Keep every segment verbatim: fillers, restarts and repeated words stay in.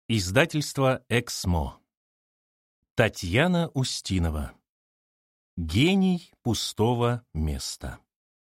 Издательство «Эксмо». Татьяна Устинова. Гений пустого места.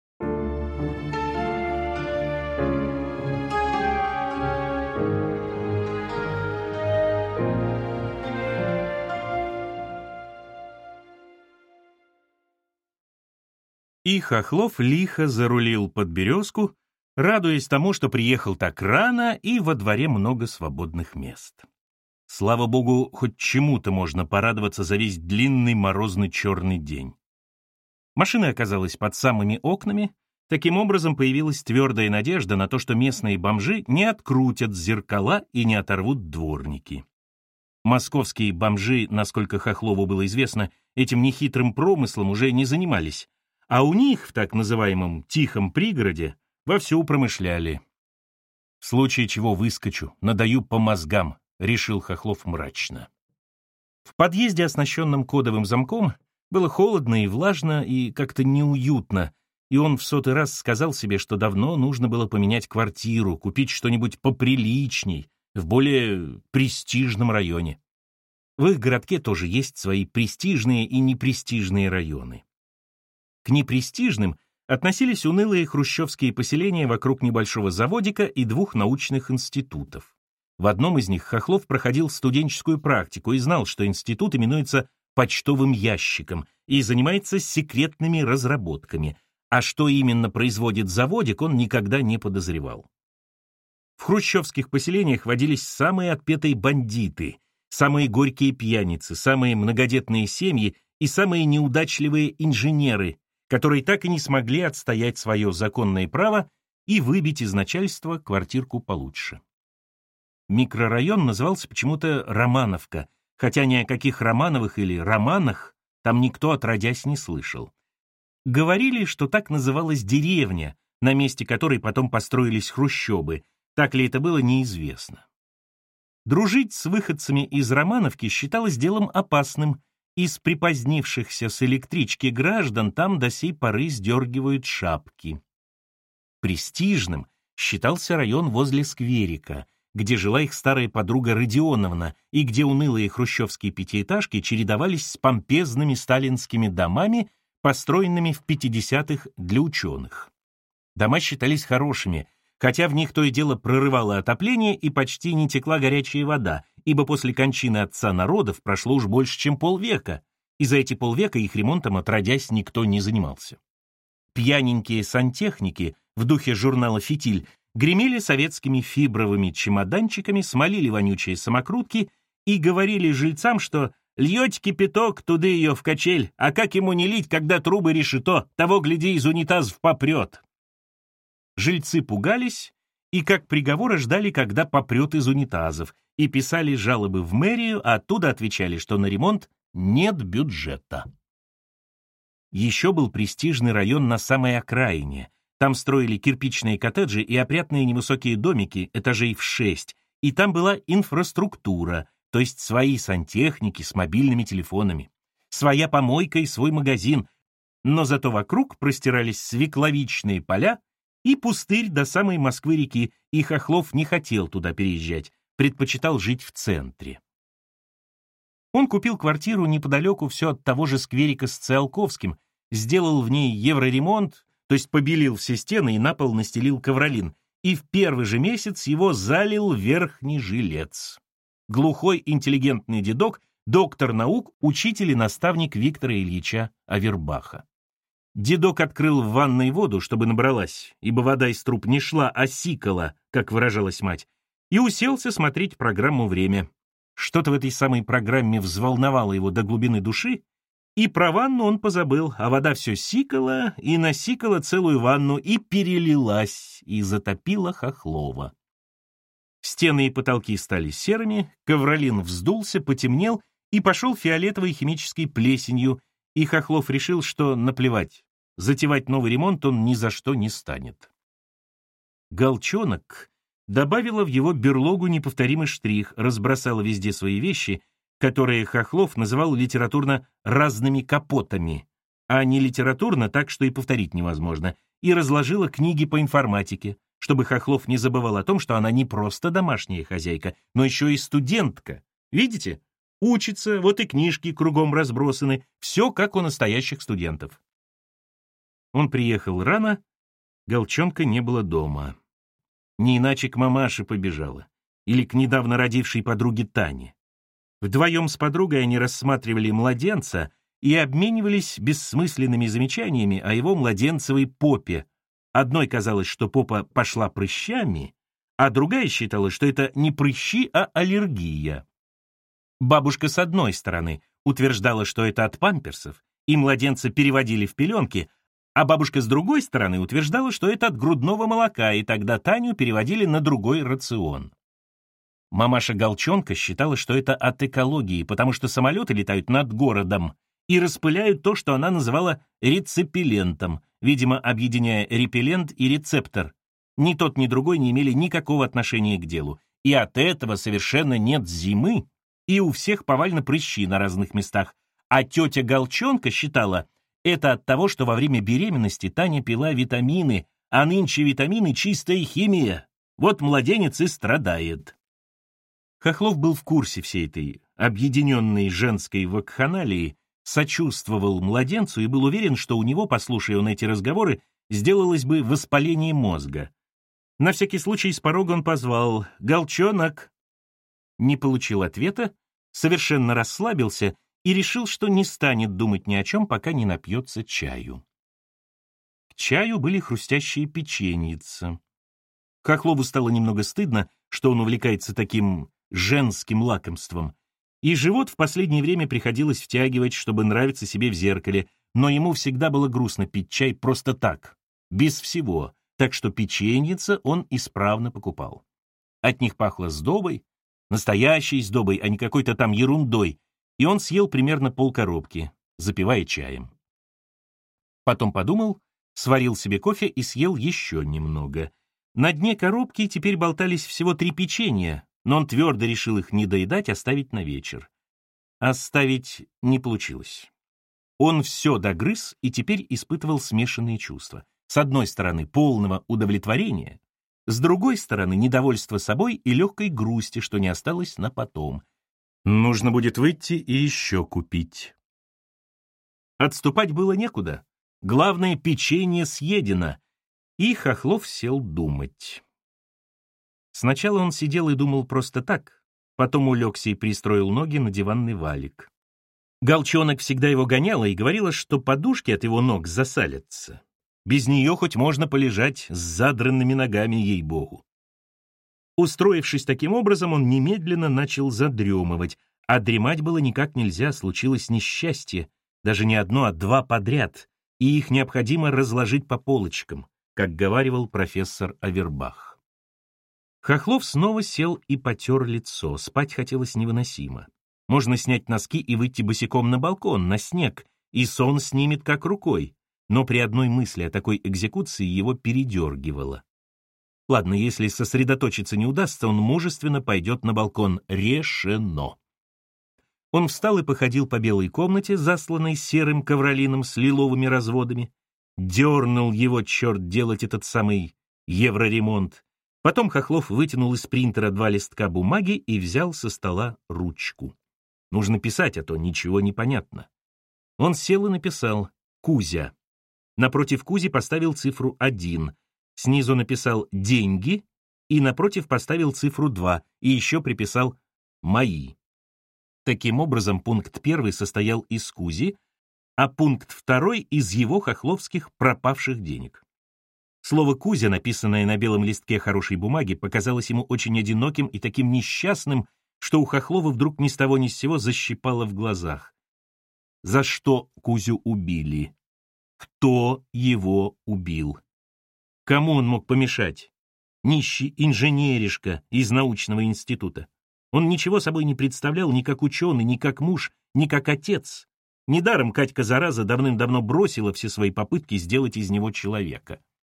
И Хохлов лихо зарулил под березку, радуясь тому, что приехал так рано и во дворе много свободных мест. Слава богу, хоть чему-то можно порадоваться за весь длинный морозный черный день. Машина оказалась под самыми окнами, таким образом появилась твердая надежда на то, что местные бомжи не открутят зеркала и не оторвут дворники. Московские бомжи, насколько Хохлову было известно, этим нехитрым промыслом уже не занимались, а у них в так называемом «тихом пригороде» вовсю промышляли. В случае чего выскочу, надаю по мозгам, решил Хохлов мрачно. В подъезде, оснащенном кодовым замком, было холодно и влажно, и как-то неуютно, и он в сотый раз сказал себе, что давно нужно было поменять квартиру, купить что-нибудь поприличней, в более престижном районе. В их городке тоже есть свои престижные и непрестижные районы. К непрестижным относились унылые хрущевские поселения вокруг небольшого заводика и двух научных институтов. В одном из них Хохлов проходил студенческую практику и знал, что институт именуется почтовым ящиком и занимается секретными разработками, а что именно производит заводик, он никогда не подозревал. В хрущевских поселениях водились самые отпетые бандиты, самые горькие пьяницы, самые многодетные семьи и самые неудачливые инженеры, которые так и не смогли отстоять свое законное право и выбить из начальства квартирку получше. Микрорайон назывался почему-то Романовка, хотя ни о каких Романовых или Романах там никто отродясь не слышал. Говорили, что так называлась деревня, на месте которой потом построились хрущобы, так ли это было, неизвестно. Дружить с выходцами из Романовки считалось делом опасным, из припозднившихся с электрички граждан там до сей поры сдергивают шапки. Престижным считался район возле скверика, где жила их старая подруга Родионовна и где унылые хрущевские пятиэтажки чередовались с помпезными сталинскими домами, построенными в пятидесятых для ученых. Дома считались хорошими, хотя в них то и дело прорывало отопление и почти не текла горячая вода, ибо после кончины отца народов прошло уж больше, чем полвека, и за эти полвека их ремонтом отродясь никто не занимался. Пьяненькие сантехники в духе журнала «Фитиль» гремели советскими фибровыми чемоданчиками, смолили вонючие самокрутки и говорили жильцам, что «льете кипяток, туды ее в качель, а как ему не лить, когда трубы решето, того, гляди, из унитазов попрет». Жильцы пугались и как приговора ждали, когда попрет из унитазов, и писали жалобы в мэрию, а оттуда отвечали, что на ремонт нет бюджета. Еще был престижный район на самой окраине. Там строили кирпичные коттеджи и опрятные невысокие домики этажей в шесть, и там была инфраструктура, то есть свои сантехники с мобильными телефонами, своя помойка и свой магазин, но зато вокруг простирались свекловичные поля и пустырь до самой Москвы-реки, и Хохлов не хотел туда переезжать, предпочитал жить в центре. Он купил квартиру неподалеку все от того же скверика с Циолковским, сделал в ней евроремонт, то есть побелил все стены и на пол настелил ковролин, и в первый же месяц его залил верхний жилец. Глухой интеллигентный дедок, доктор наук, учитель и наставник Виктора Ильича Авербаха. Дедок открыл в ванной воду, чтобы набралась, ибо вода из труб не шла, а сикала, как выражалась мать, и уселся смотреть программу «Время». Что-то в этой самой программе взволновало его до глубины души, и про ванну он позабыл, а вода все сикала и насикала целую ванну и перелилась, и затопила Хохлова. Стены и потолки стали серыми, ковролин вздулся, потемнел и пошел фиолетовой химической плесенью, и Хохлов решил, что наплевать, затевать новый ремонт он ни за что не станет. Голчонок добавила в его берлогу неповторимый штрих, разбросала везде свои вещи, которые Хохлов называл литературно «разными капотами», а не литературно так, что и повторить невозможно, и разложила книги по информатике, чтобы Хохлов не забывал о том, что она не просто домашняя хозяйка, но еще и студентка. Видите? Учится, вот и книжки кругом разбросаны, все как у настоящих студентов. Он приехал рано, Голчонка не было дома. Не иначе к мамаше побежала, или к недавно родившей подруге Тане. Вдвоем с подругой они рассматривали младенца и обменивались бессмысленными замечаниями о его младенцевой попе. Одной казалось, что попа пошла прыщами, а другая считала, что это не прыщи, а аллергия. Бабушка с одной стороны утверждала, что это от памперсов, и младенца переводили в пеленки, а бабушка с другой стороны утверждала, что это от грудного молока, и тогда Таню переводили на другой рацион. Мамаша Голчонка считала, что это от экологии, потому что самолеты летают над городом и распыляют то, что она называла рецепелентом, видимо, объединяя репеллент и рецептор. Ни тот, ни другой не имели никакого отношения к делу, и от этого совершенно нет зимы, и у всех повально прыщи на разных местах. А тетя Голчонка считала, это от того, что во время беременности Таня пила витамины, а нынче витамины — чистая химия. Вот младенец и страдает. Хохлов был в курсе всей этой объединенной женской вакханалии, сочувствовал младенцу и был уверен, что у него, послушая он эти разговоры, сделалось бы воспаление мозга. На всякий случай с порога он позвал «Голчонок». Не получил ответа, совершенно расслабился и решил, что не станет думать ни о чем, пока не напьется чаю. К чаю были хрустящие печеньица. Хохлову стало немного стыдно, что он увлекается таким женским лакомством, и живот в последнее время приходилось втягивать, чтобы нравиться себе в зеркале, но ему всегда было грустно пить чай просто так, без всего, так что печеньица он исправно покупал. От них пахло сдобой, настоящей сдобой, а не какой-то там ерундой, и он съел примерно полкоробки, запивая чаем. Потом подумал, сварил себе кофе и съел еще немного. На дне коробки теперь болтались всего три печенья, но он твердо решил их не доедать, оставить на вечер. Оставить не получилось. Он все догрыз и теперь испытывал смешанные чувства. С одной стороны, полного удовлетворения, с другой стороны, недовольства собой и легкой грусти, что не осталось на потом. Нужно будет выйти и еще купить. Отступать было некуда. Главное, печенье съедено. И Хохлов сел думать. Сначала он сидел и думал просто так, потом улегся и пристроил ноги на диванный валик. Голчонок всегда его гоняла и говорила, что подушки от его ног засалятся. Без нее хоть можно полежать с задранными ногами, ей-богу. Устроившись таким образом, он немедленно начал задремывать, а дремать было никак нельзя, случилось несчастье, даже не одно, а два подряд, и их необходимо разложить по полочкам, как говаривал профессор Авербах. Хохлов снова сел и потер лицо, спать хотелось невыносимо. Можно снять носки и выйти босиком на балкон, на снег, и сон снимет как рукой, но при одной мысли о такой экзекуции его передергивало. Ладно, если сосредоточиться не удастся, он мужественно пойдет на балкон. Решено. Он встал и походил по белой комнате, засланной серым ковролином с лиловыми разводами. Дернул его черт делать этот самый евроремонт. Потом Хохлов вытянул из принтера два листка бумаги и взял со стола ручку. Нужно писать, а то ничего не понятно. Он сел и написал «Кузя». Напротив Кузи поставил цифру один. Снизу написал «деньги» и напротив поставил цифру два и еще приписал «мои». Таким образом, пункт первый состоял из Кузи, а пункт второй из его хохловских пропавших денег. Слово «Кузя», написанное на белом листке хорошей бумаги, показалось ему очень одиноким и таким несчастным, что у Хохлова вдруг ни с того ни с сего защипало в глазах. За что Кузю убили? Кто его убил? Кому он мог помешать? Нищий инженеришка из научного института. Он ничего собой не представлял ни как ученый, ни как муж, ни как отец. Недаром Катька зараза давным-давно бросила все свои попытки сделать из него человека.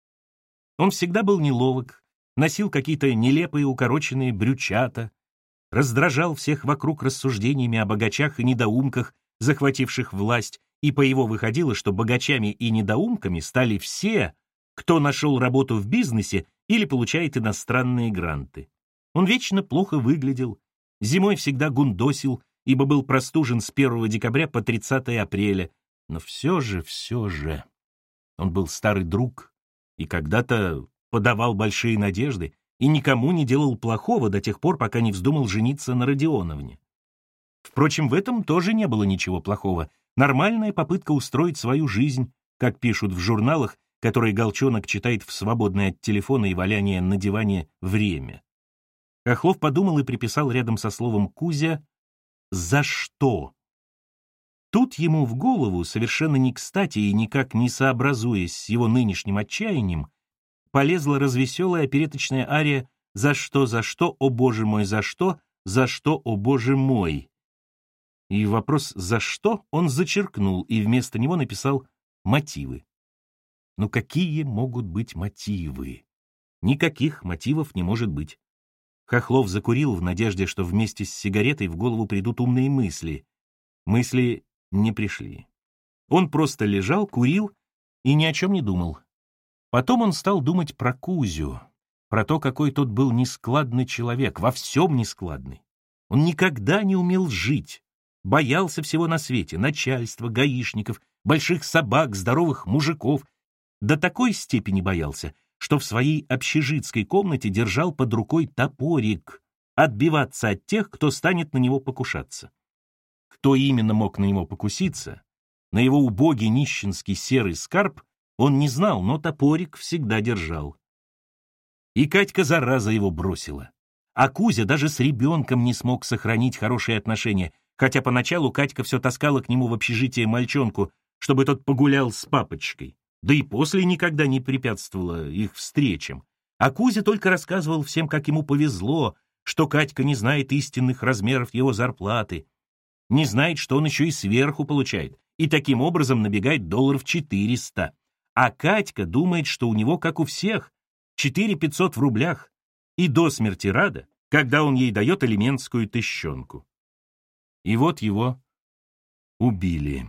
Он всегда был неловок, носил какие-то нелепые укороченные брючата, раздражал всех вокруг рассуждениями о богачах и недоумках, захвативших власть, и по его выходило, что богачами и недоумками стали все, кто нашел работу в бизнесе или получает иностранные гранты. Он вечно плохо выглядел, зимой всегда гундосил, ибо был простужен с первого декабря по тридцатое апреля. Но все же, все же, он был старый друг и когда-то подавал большие надежды и никому не делал плохого до тех пор, пока не вздумал жениться на Родионовне. Впрочем, в этом тоже не было ничего плохого. Нормальная попытка устроить свою жизнь, как пишут в журналах, которые Голчонок читает в свободное от телефона и валяния на диване время. Хохлов подумал и приписал рядом со словом «Кузя» «за что?». Тут ему в голову, совершенно не кстати и никак не сообразуясь с его нынешним отчаянием, полезла развеселая опереточная ария «За что, за что, о боже мой, за что, за что, о боже мой?». И вопрос «за что» он зачеркнул и вместо него написал «мотивы». Ну какие могут быть мотивы? Никаких мотивов не может быть. Хохлов закурил в надежде, что вместе с сигаретой в голову придут умные мысли. Мысли не пришли. Он просто лежал, курил и ни о чем не думал. Потом он стал думать про Кузю, про то, какой тот был нескладный человек, во всем нескладный. Он никогда не умел жить, боялся всего на свете, начальства, гаишников, больших собак, здоровых мужиков. До такой степени боялся, что в своей общежитской комнате держал под рукой топорик, отбиваться от тех, кто станет на него покушаться. Кто именно мог на него покуситься, на его убогий нищенский серый скарб, он не знал, но топорик всегда держал. И Катька зараза его бросила. А Кузя даже с ребенком не смог сохранить хорошие отношения, хотя поначалу Катька все таскала к нему в общежитие мальчонку, чтобы тот погулял с папочкой. Да и после никогда не препятствовала их встречам. А Кузя только рассказывал всем, как ему повезло, что Катька не знает истинных размеров его зарплаты, не знает, что он еще и сверху получает, и таким образом набегает долларов четыреста. А Катька думает, что у него, как у всех, четыре пятьсот в рублях, и до смерти рада, когда он ей дает элементскую тыщенку. И вот его убили.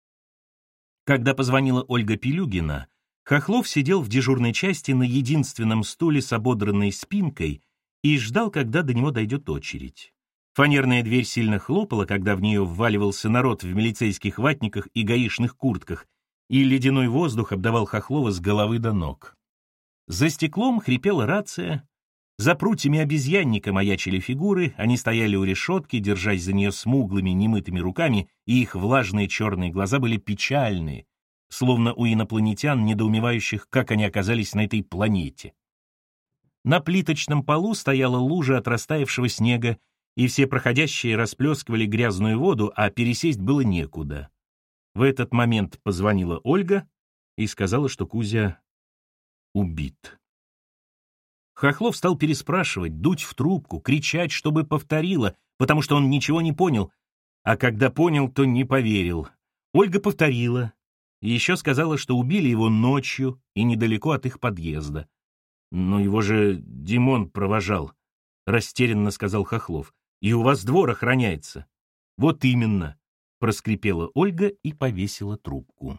Когда позвонила Ольга Пилюгина, Хохлов сидел в дежурной части на единственном стуле с ободранной спинкой и ждал, когда до него дойдет очередь. Фанерная дверь сильно хлопала, когда в нее вваливался народ в милицейских ватниках и гаишных куртках, и ледяной воздух обдавал Хохлова с головы до ног. За стеклом хрипела рация, за прутьями обезьянника маячили фигуры, они стояли у решетки, держась за нее смуглыми, немытыми руками, и их влажные черные глаза были печальные, словно у инопланетян, недоумевающих, как они оказались на этой планете. На плиточном полу стояла лужа от растаявшего снега, и все проходящие расплескивали грязную воду, а пересесть было некуда. В этот момент позвонила Ольга и сказала, что Кузя убит. Хохлов стал переспрашивать, дуть в трубку, кричать, чтобы повторила, потому что он ничего не понял, а когда понял, то не поверил. Ольга повторила, и еще сказала, что убили его ночью и недалеко от их подъезда. «Но его же Димон провожал», — растерянно сказал Хохлов, — «и у вас двор охраняется». «Вот именно», — проскрипела Ольга и повесила трубку.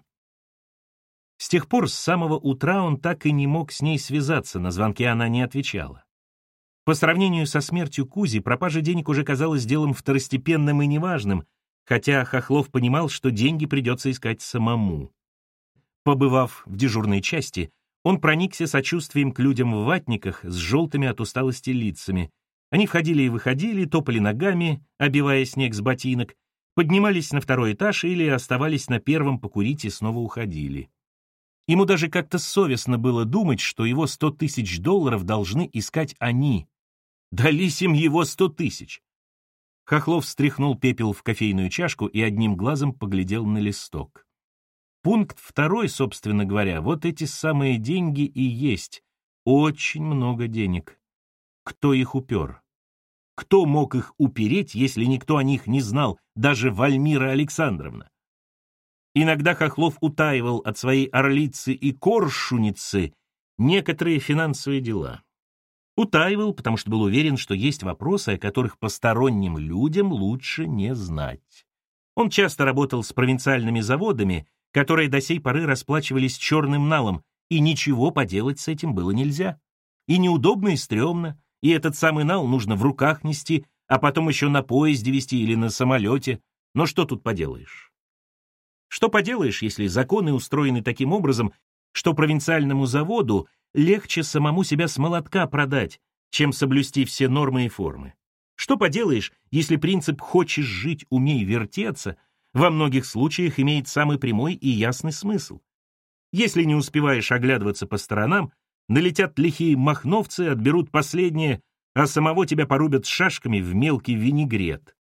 С тех пор, с самого утра, он так и не мог с ней связаться, на звонки она не отвечала. По сравнению со смертью Кузи, пропажа денег уже казалась делом второстепенным и неважным, хотя Хохлов понимал, что деньги придется искать самому. Побывав в дежурной части, он проникся сочувствием к людям в ватниках с желтыми от усталости лицами. Они входили и выходили, топали ногами, обивая снег с ботинок, поднимались на второй этаж или оставались на первом покурить и снова уходили. Ему даже как-то совестно было думать, что его сто тысяч долларов должны искать они. Дались им его сто тысяч. Хохлов стряхнул пепел в кофейную чашку и одним глазом поглядел на листок. Пункт второй, собственно говоря, вот эти самые деньги и есть. Очень много денег. Кто их упер? Кто мог их упереть, если никто о них не знал, даже Вальмира Александровна? Иногда Хохлов утаивал от своей орлицы и коршуницы некоторые финансовые дела. Утаивал, потому что был уверен, что есть вопросы, о которых посторонним людям лучше не знать. Он часто работал с провинциальными заводами, которые до сей поры расплачивались черным налом, и ничего поделать с этим было нельзя. и неудобно, и стрёмно, и этот самый нал нужно в руках нести, а потом еще на поезде везти или на самолете. Но что тут поделаешь? Что поделаешь, если законы устроены таким образом, что провинциальному заводу легче самому себя с молотка продать, чем соблюсти все нормы и формы? Что поделаешь, если принцип «хочешь жить, умей вертеться» во многих случаях имеет самый прямой и ясный смысл? Если не успеваешь оглядываться по сторонам, налетят лихие махновцы, отберут последнее, а самого тебя порубят шашками в мелкий винегрет.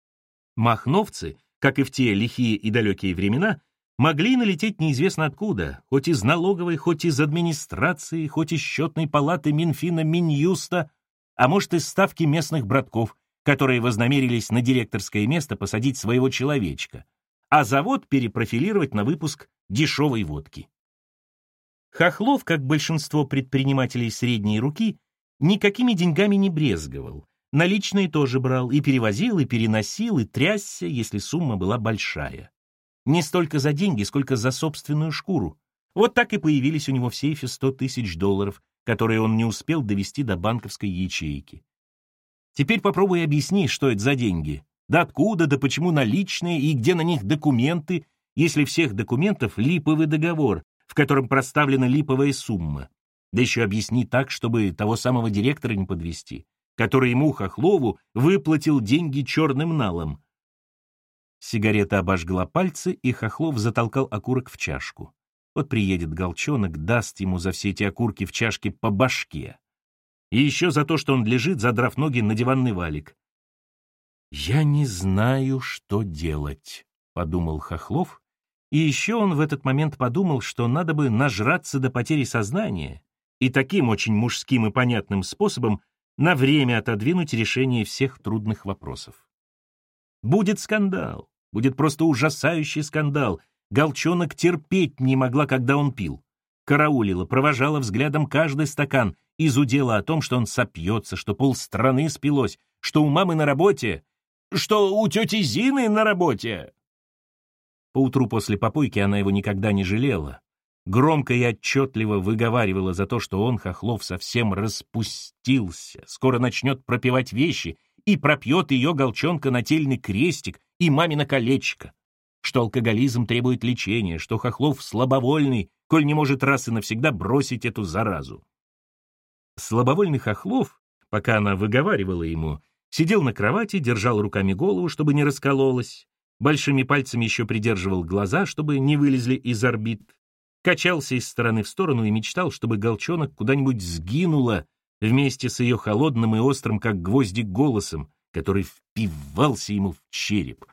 Махновцы, как и в те лихие и далекие времена, могли налететь неизвестно откуда, хоть из налоговой, хоть из администрации, хоть из счетной палаты Минфина, Минюста, а может, из ставки местных братков, которые вознамерились на директорское место посадить своего человечка, а завод перепрофилировать на выпуск дешевой водки. Хохлов, как большинство предпринимателей средней руки, никакими деньгами не брезговал, наличные тоже брал, и перевозил, и переносил, и трясся, если сумма была большая. Не столько за деньги, сколько за собственную шкуру. Вот так и появились у него в сейфе сто тысяч долларов, которые он не успел довести до банковской ячейки. Теперь попробуй объясни, что это за деньги. Да откуда, да почему наличные, и где на них документы, если всех документов липовый договор, в котором проставлена липовая сумма. Да еще объясни так, чтобы того самого директора не подвести, который ему, Хохлову, выплатил деньги черным налом. Сигарета обожгла пальцы, и Хохлов затолкал окурок в чашку. Вот приедет Голчонок, даст ему за все эти окурки в чашке по башке. И еще за то, что он лежит, задрав ноги на диванный валик. «Я не знаю, что делать», — подумал Хохлов. И еще он в этот момент подумал, что надо бы нажраться до потери сознания и таким очень мужским и понятным способом на время отодвинуть решение всех трудных вопросов. Будет скандал, будет просто ужасающий скандал. Голчонок терпеть не могла, когда он пил. Караулила, провожала взглядом каждый стакан, изудела о том, что он сопьется, что полстраны спилось, что у мамы на работе, что у тети Зины на работе. Поутру после попойки она его никогда не жалела. Громко и отчетливо выговаривала за то, что он, Хохлов, совсем распустился, скоро начнет пропевать вещи и пропьет ее, Голчонка, нательный крестик и мамино колечко, что алкоголизм требует лечения, что Хохлов слабовольный, коль не может раз и навсегда бросить эту заразу. Слабовольный Хохлов, пока она выговаривала ему, сидел на кровати, держал руками голову, чтобы не раскололась, большими пальцами еще придерживал глаза, чтобы не вылезли из орбит, качался из стороны в сторону и мечтал, чтобы Голчонок куда-нибудь сгинула вместе с ее холодным и острым, как гвоздик, голосом, который впивался ему в череп.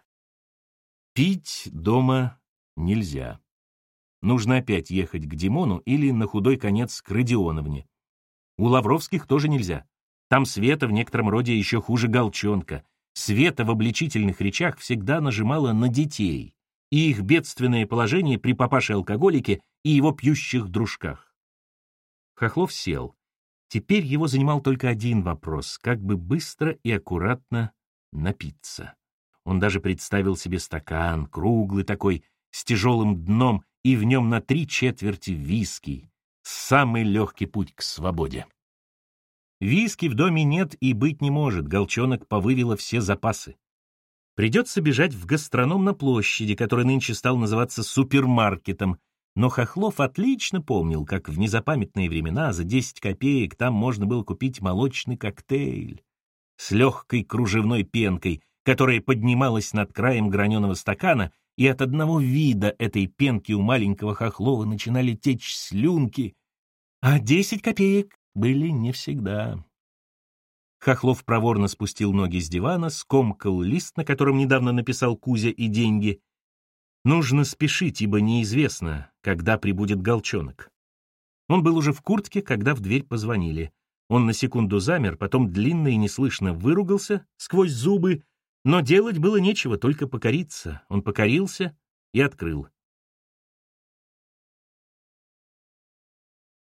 Пить дома нельзя. Нужно опять ехать к Димону или, на худой конец, к Родионовне. У Лавровских тоже нельзя. Там Света в некотором роде еще хуже Голчонка. Света в обличительных речах всегда нажимала на детей и их бедственное положение при папаше-алкоголике и его пьющих дружках. Хохлов сел. Теперь его занимал только один вопрос — как бы быстро и аккуратно напиться. Он даже представил себе стакан, круглый такой, с тяжелым дном, и в нем на три четверти виски. Самый легкий путь к свободе. Виски в доме нет и быть не может, Голчонок повывела все запасы. Придется бежать в гастроном на площади, который нынче стал называться супермаркетом, но Хохлов отлично помнил, как в незапамятные времена за десять копеек там можно было купить молочный коктейль с легкой кружевной пенкой, которая поднималась над краем граненого стакана, и от одного вида этой пенки у маленького Хохлова начинали течь слюнки, а десять копеек были не всегда. Хохлов проворно спустил ноги с дивана, скомкал лист, на котором недавно написал Кузя и деньги. Нужно спешить, ибо неизвестно, когда прибудет Голчонок. Он был уже в куртке, когда в дверь позвонили. Он на секунду замер, потом длинно и неслышно выругался сквозь зубы, но делать было нечего, только покориться. Он покорился и открыл.